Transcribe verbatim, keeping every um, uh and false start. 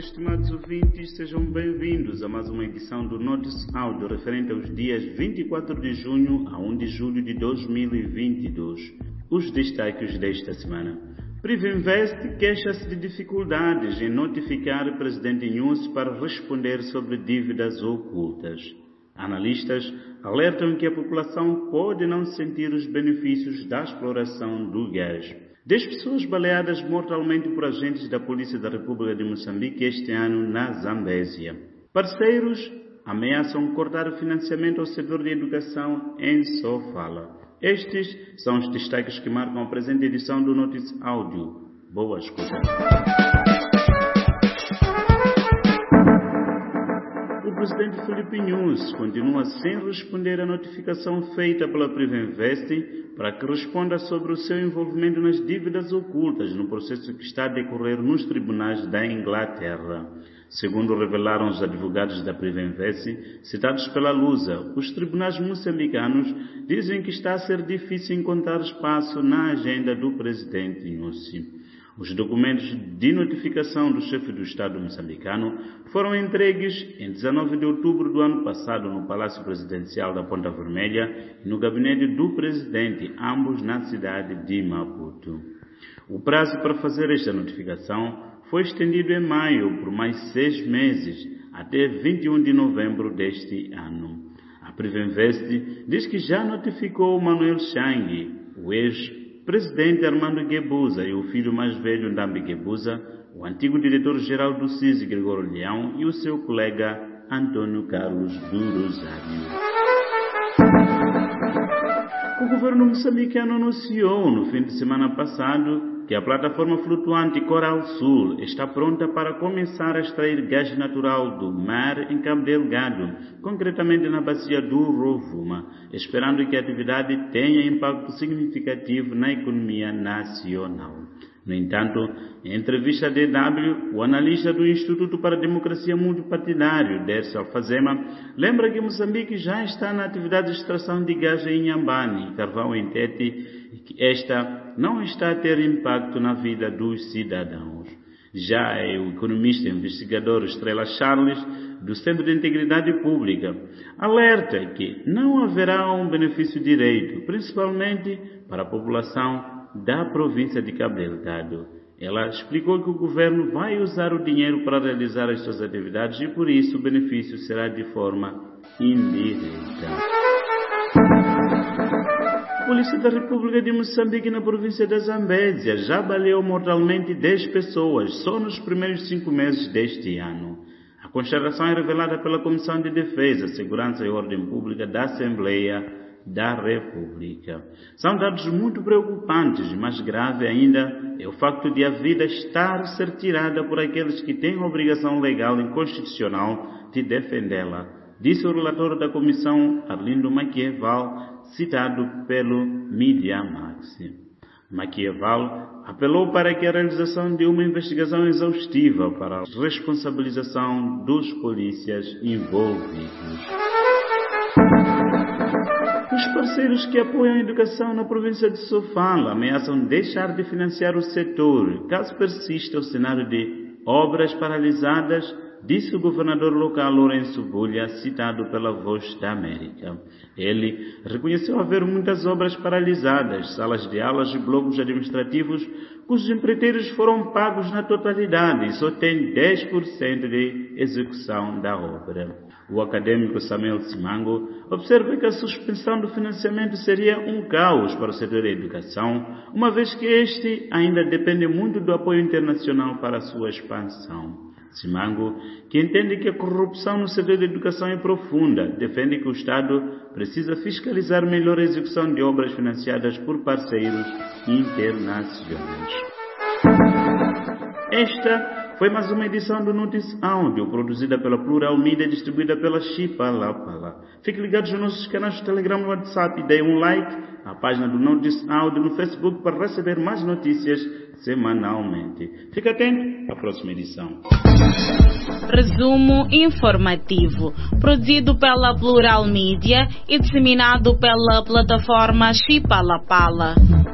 estimados ouvintes, sejam bem-vindos a mais uma edição do Notice Áudio referente aos dias vinte e quatro de junho a um de julho de dois mil e vinte e dois. Os destaques desta semana. Privinvest queixa-se de dificuldades em notificar o presidente Nyusi para responder sobre dívidas ocultas. Analistas alertam que a população pode não sentir os benefícios da exploração do gás. Dez pessoas baleadas mortalmente por agentes da Polícia da República de Moçambique este ano na Zambésia. Parceiros ameaçam cortar o financiamento ao setor de educação em Sofala. Estes são os destaques que marcam a presente edição do Notice Áudio. Boa escuta. O presidente Filipe Nyusi continua sem responder à notificação feita pela Privinvest para que responda sobre o seu envolvimento nas dívidas ocultas no processo que está a decorrer nos tribunais da Inglaterra. Segundo revelaram os advogados da Privinvest, citados pela Lusa, os tribunais moçambicanos dizem que está a ser difícil encontrar espaço na agenda do presidente Nyusi. Os documentos de notificação do chefe do Estado moçambicano foram entregues em dezenove de outubro do ano passado no Palácio Presidencial da Ponta Vermelha e no gabinete do presidente, ambos na cidade de Maputo. O prazo para fazer esta notificação foi estendido em maio por mais seis meses, até vinte e um de novembro deste ano. A Privinvest diz que já notificou Manuel Chang, o ex-presidente Armando Guebuza e o filho mais velho Ndambi Guebuza, o antigo diretor-geral do C I S, Gregório Leão, e o seu colega Antônio Carlos do Rosário. O governo moçambicano anunciou no fim de semana passado que a plataforma flutuante Coral Sul está pronta para começar a extrair gás natural do mar em Cabo Delgado, concretamente na bacia do Rovuma, esperando que a atividade tenha impacto significativo na economia nacional. No entanto, em entrevista à D W, o analista do Instituto para a Democracia Multipartidário, Dércio Alfazema, lembra que Moçambique já está na atividade de extração de gás em Inhambane e carvão em Tete e que esta não está a ter impacto na vida dos cidadãos. Já é o economista e investigador Estrela Charles, do Centro de Integridade Pública, alerta que não haverá um benefício direto, principalmente para a população da província de Cabo Delgado. Ela explicou que o governo vai usar o dinheiro para realizar as suas atividades e, por isso, o benefício será de forma indireta. A Polícia da República de Moçambique na província da Zambésia já baleou mortalmente dez pessoas só nos primeiros cinco meses deste ano. A constatação é revelada pela Comissão de Defesa, Segurança e Ordem Pública da Assembleia da República. São dados muito preocupantes, mas grave ainda é o facto de a vida estar a ser tirada por aqueles que têm a obrigação legal e constitucional de defendê-la, disse o relator da comissão, Arlindo Maquieval, citado pelo Mediamax. Maquieval apelou para que a realização de uma investigação exaustiva para a responsabilização dos polícias envolvidos. Os parceiros que apoiam a educação na província de Sofala ameaçam deixar de financiar o setor, caso persista o cenário de obras paralisadas, disse o governador local Lourenço Bulha, citado pela Voz da América. Ele reconheceu haver muitas obras paralisadas, salas de aulas e blocos administrativos, cujos empreiteiros foram pagos na totalidade e só tem dez por cento de execução da obra. O acadêmico Samuel Simango observa que a suspensão do financiamento seria um caos para o setor da educação, uma vez que este ainda depende muito do apoio internacional para a sua expansão. Simango, que entende que a corrupção no setor da educação é profunda, defende que o Estado precisa fiscalizar melhor a execução de obras financiadas por parceiros internacionais. Esta foi mais uma edição do Notice Áudio, produzida pela Plural Mídia e distribuída pela Chipalapala. Fique ligados nos nossos canais de Telegram e WhatsApp e dê um like à página do Notice Áudio no Facebook para receber mais notícias semanalmente. Fique atento à próxima edição. Resumo informativo, produzido pela Plural Mídia e disseminado pela plataforma Chipalapala.